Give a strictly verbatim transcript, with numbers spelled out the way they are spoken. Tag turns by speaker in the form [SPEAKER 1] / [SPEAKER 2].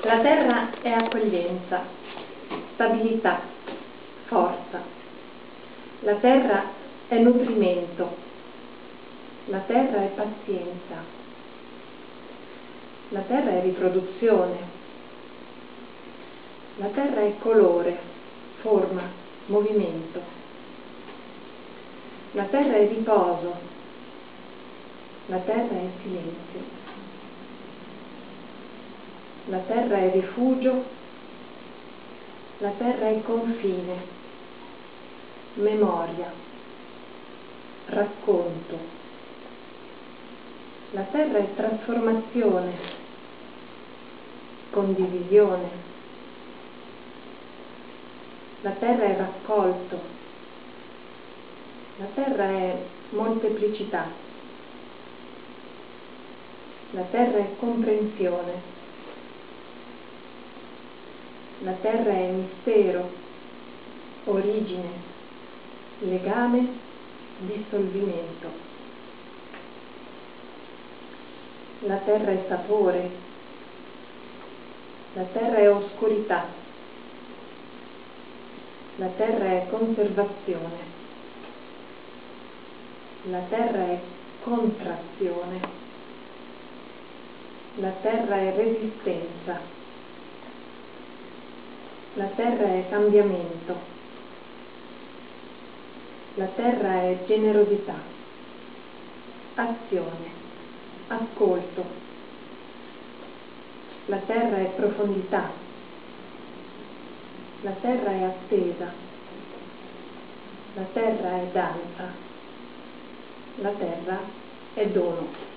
[SPEAKER 1] La terra è accoglienza, stabilità, forza. La terra è nutrimento. La terra è pazienza. La terra è riproduzione. La terra è colore, forma, movimento. La terra è riposo. La terra è silenzio. La terra è rifugio, la terra è confine, memoria, racconto. La terra è trasformazione, condivisione. La terra è raccolto. La terra è molteplicità. La terra è comprensione. La terra è mistero, origine, legame, dissolvimento. La terra è sapore. La terra è oscurità. La terra è conservazione. La terra è contrazione. La terra è resistenza. La terra è cambiamento. La terra è generosità, azione, ascolto. La terra è profondità. La terra è attesa. La terra è danza. La terra è dono.